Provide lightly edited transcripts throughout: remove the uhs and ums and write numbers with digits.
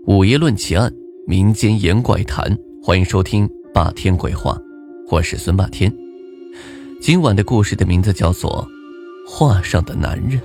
午夜论奇案，民间言怪谈，欢迎收听霸天鬼话，我是孙霸天。今晚的故事的名字叫做画上的男人。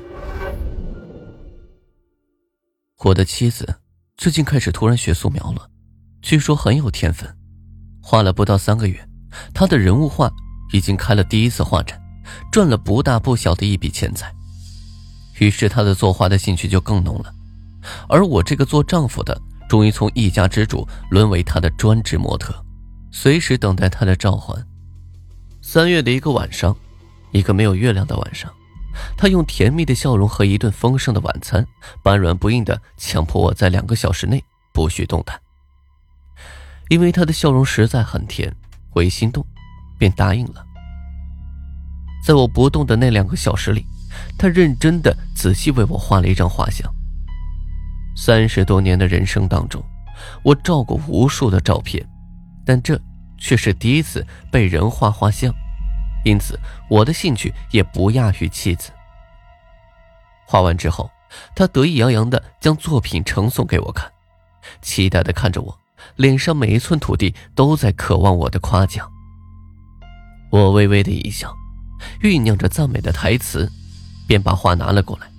我的妻子最近开始突然学素描了，据说很有天分，画了不到3个月，她的人物画已经开了第一次画展，赚了不大不小的一笔钱财。于是她的作画的兴趣就更浓了，而我这个做丈夫的终于从一家之主沦为她的专职模特，随时等待她的召唤。3月的一个晚上，一个没有月亮的晚上，她用甜蜜的笑容和一顿丰盛的晚餐，半软不硬地强迫我在2个小时内不许动弹。因为她的笑容实在很甜，我一心动便答应了。在我不动的那2个小时里，她认真地仔细为我画了一张画像。30多年的人生当中，我照过无数的照片，但这却是第一次被人画画像，因此我的兴趣也不亚于妻子。画完之后，他得意洋洋地将作品呈送给我看，期待地看着我，脸上每一寸土地都在渴望我的夸奖。我微微的一笑，酝酿着赞美的台词，便把画拿了过来。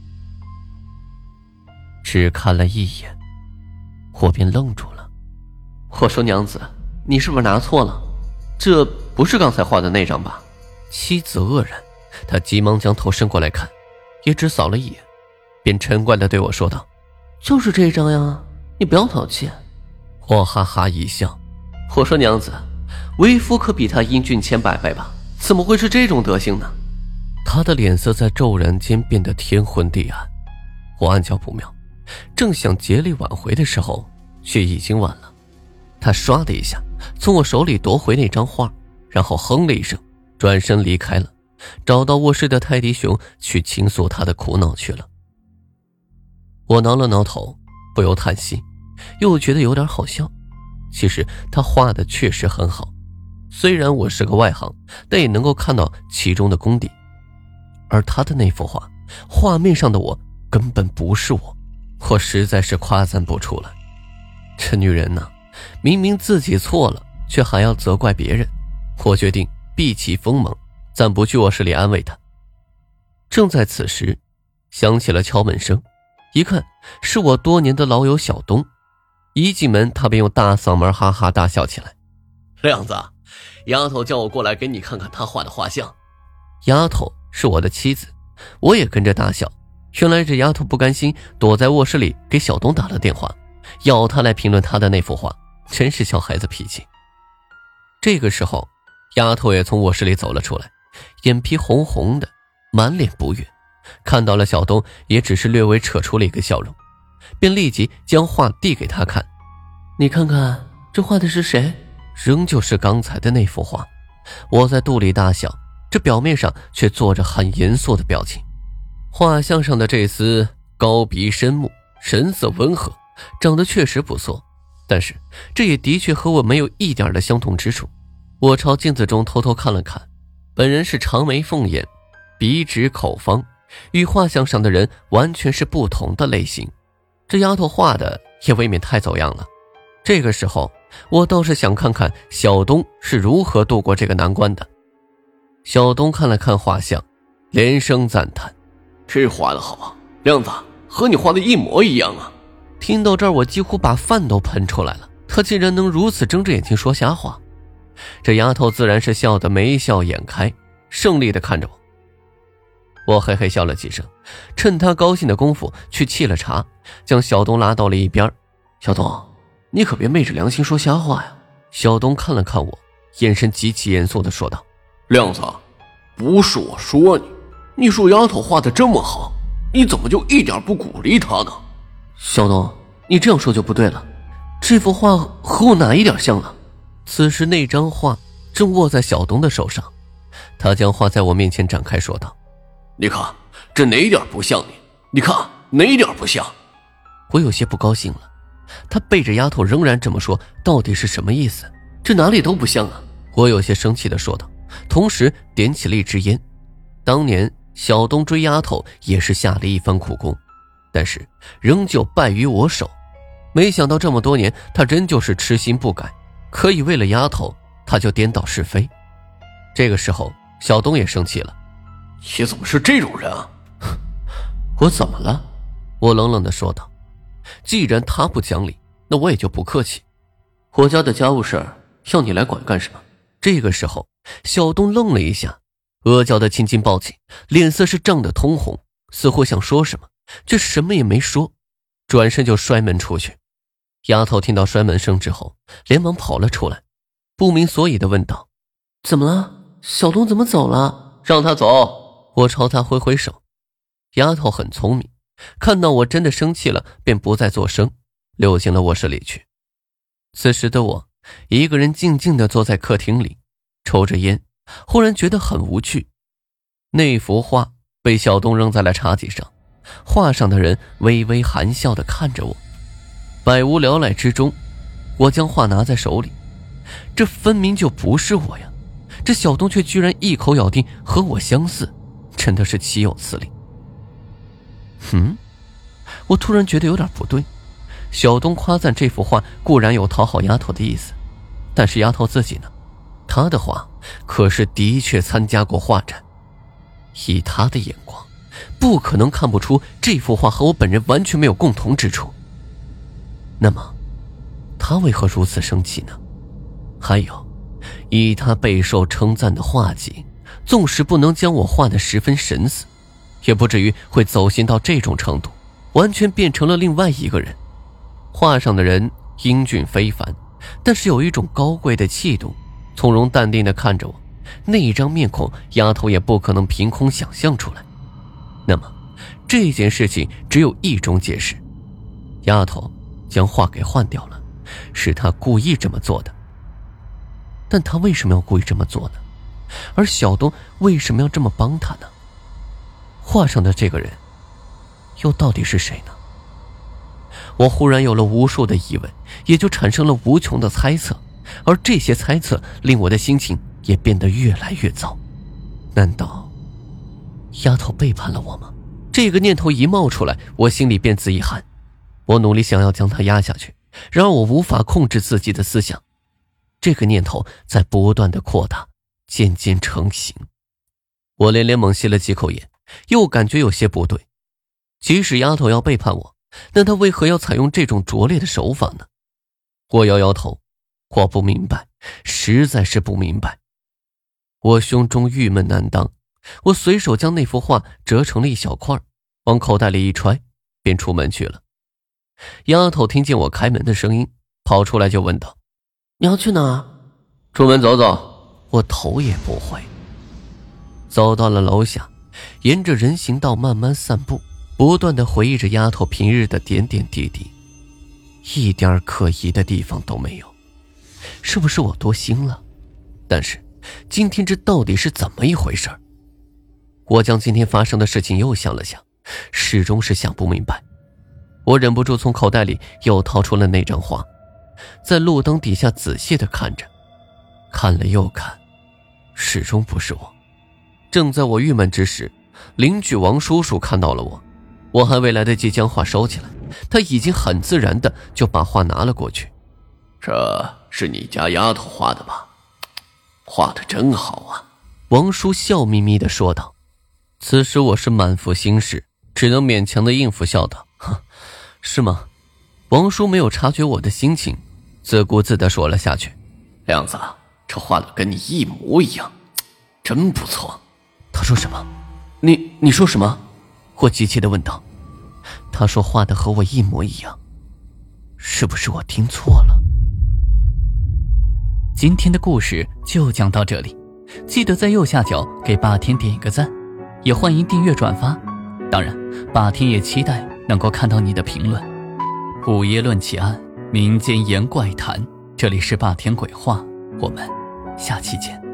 只看了一眼，我便愣住了。我说：“娘子，你是不是拿错了？这不是刚才画的那张吧？”妻子愕然，她急忙将头伸过来看，也只扫了一眼，便嗔怪地对我说道：“就是这张呀，你不要淘气。”我哈哈一笑，我说：“娘子，为夫可比他英俊千百倍吧？怎么会是这种德行呢？”他的脸色在骤然间变得天昏地暗，我暗叫不妙，正想竭力挽回的时候，却已经晚了。他唰的一下从我手里夺回那张画，然后哼了一声，转身离开了，找到卧室的泰迪熊去倾诉他的苦恼去了。我挠了挠头，不由叹息，又觉得有点好笑。其实他画的确实很好，虽然我是个外行，但也能够看到其中的功底。而他的那幅画，画面上的我根本不是我实在是夸赞不出来。这女人呢，明明自己错了，却还要责怪别人。我决定避其锋芒，暂不去卧室里安慰她。正在此时，响起了敲门声，一看是我多年的老友小东。一进门，他便用大嗓门哈哈大笑起来：“亮子，丫头叫我过来给你看看她画的画像。”丫头是我的妻子，我也跟着大笑。原来这丫头不甘心，躲在卧室里给小东打了电话，要他来评论他的那幅画，真是小孩子脾气。这个时候，丫头也从卧室里走了出来，眼皮红红的，满脸不悦，看到了小东，也只是略微扯出了一个笑容，便立即将画递给他看：“你看看，这画的是谁？”仍旧是刚才的那幅画。我在肚里大笑，这表面上却做着很严肃的表情。画像上的这厮高鼻深目，神色温和，长得确实不错，但是这也的确和我没有一点的相同之处。我朝镜子中偷偷看了看，本人是长眉凤眼，鼻直口方，与画像上的人完全是不同的类型。这丫头画的也未免太走样了。这个时候，我倒是想看看小东是如何度过这个难关的。小东看了看画像，连声赞叹：“这画的好啊，亮子，和你画的一模一样啊！”听到这儿，我几乎把饭都喷出来了。他竟然能如此睁着眼睛说瞎话。这丫头自然是笑得眉笑眼开，胜利地看着我。我嘿嘿笑了几声，趁他高兴的功夫去沏了茶，将小东拉到了一边。“小东，你可别昧着良心说瞎话呀！”小东看了看我，眼神极其严肃地说道：“ 亮子，不是我说你说丫头画的这么好，你怎么就一点不鼓励她呢？”“ 小东，你这样说就不对了，这幅画和我哪一点像了？”此时那张画正握在小东的手上，他将画在我面前展开说道：“ 你看，这哪点不像你？你看哪点不像？” 我有些不高兴了，他背着丫头仍然这么说，到底是什么意思？这哪里都不像啊！我有些生气地说道，同时点起了一支烟。当年小东追丫头也是下了一番苦功，但是仍旧败于我手。 没想到这么多年他真就是痴心不改，可以为了丫头他就颠倒是非。这个时候小东也生气了， 你怎么是这种人啊？ 我怎么了？我冷冷地说道。既然他不讲理，那我也就不客气。我家的家务事要你来管干什么？这个时候小东愣了一下，额角的青筋暴起，脸色是涨得通红，似乎想说什么，却什么也没说，转身就摔门出去。丫头听到摔门声之后连忙跑了出来，不明所以地问道，怎么了？小东怎么走了？让他走。我朝他挥挥手。丫头很聪明，看到我真的生气了，便不再作声，溜进了卧室里去。此时的我一个人静静地坐在客厅里，抽着烟，忽然觉得很无趣。那幅画被小东扔在了茶几上，画上的人微微含笑地看着我。百无聊赖之中，我将画拿在手里，这分明就不是我呀，这小东却居然一口咬定和我相似，真的是岂有此理。我突然觉得有点不对。小东夸赞这幅画固然有讨好丫头的意思，但是丫头自己呢？她的画可是的确参加过画展，以她的眼光不可能看不出这幅画和我本人完全没有共同之处。那么她为何如此生气呢？还有，以她备受称赞的画技，纵使不能将我画得十分神似，也不至于会走心到这种程度，完全变成了另外一个人。画上的人英俊非凡，但是有一种高贵的气度，从容淡定地看着我，那一张面孔丫头也不可能凭空想象出来。那么这件事情只有一种解释，丫头将画给换掉了，是她故意这么做的。但她为什么要故意这么做呢？而小东为什么要这么帮她呢？画上的这个人又到底是谁呢？我忽然有了无数的疑问，也就产生了无穷的猜测，而这些猜测令我的心情也变得越来越糟。难道丫头背叛了我吗？这个念头一冒出来，我心里便自一寒。我努力想要将它压下去，然而我无法控制自己的思想，这个念头在不断的扩大，渐渐成型。我连连猛吸了几口烟，又感觉有些不对。即使丫头要背叛我，那她为何要采用这种拙劣的手法呢？我摇摇头，我不明白，实在是不明白。我胸中郁闷难当，我随手将那幅画折成了一小块，往口袋里一揣，便出门去了。丫头听见我开门的声音，跑出来就问道，你要去哪儿？ 出门走走。 我头也不回。走到了楼下，沿着人行道慢慢散步，不断地回忆着丫头平日的点点滴滴，一点可疑的地方都没有。是不是我多心了？但是今天这到底是怎么一回事？我将今天发生的事情又想了想，始终是想不明白。我忍不住从口袋里又掏出了那张画，在路灯底下仔细地看着，看了又看，始终不是我。正在我郁闷之时，邻居王叔叔看到了我还未来得及将画收起来，他已经很自然地就把画拿了过去。 这是你家丫头画的吧？画得真好啊。 王叔笑眯眯地说道。此时我是满腹心事，只能勉强地应付笑道，是吗？王叔没有察觉我的心情，自顾自地说了下去， 亮子，这画的跟你一模一样，真不错。 他说什么？你说什么？我急切地问道。他说画的和我一模一样，是不是我听错了？ 今天的故事就讲到这里，记得在右下角给霸天点一个赞，也欢迎订阅转发。当然，霸天也期待能够看到你的评论。午夜论奇案，民间言怪谈，这里是霸天鬼话，我们下期见。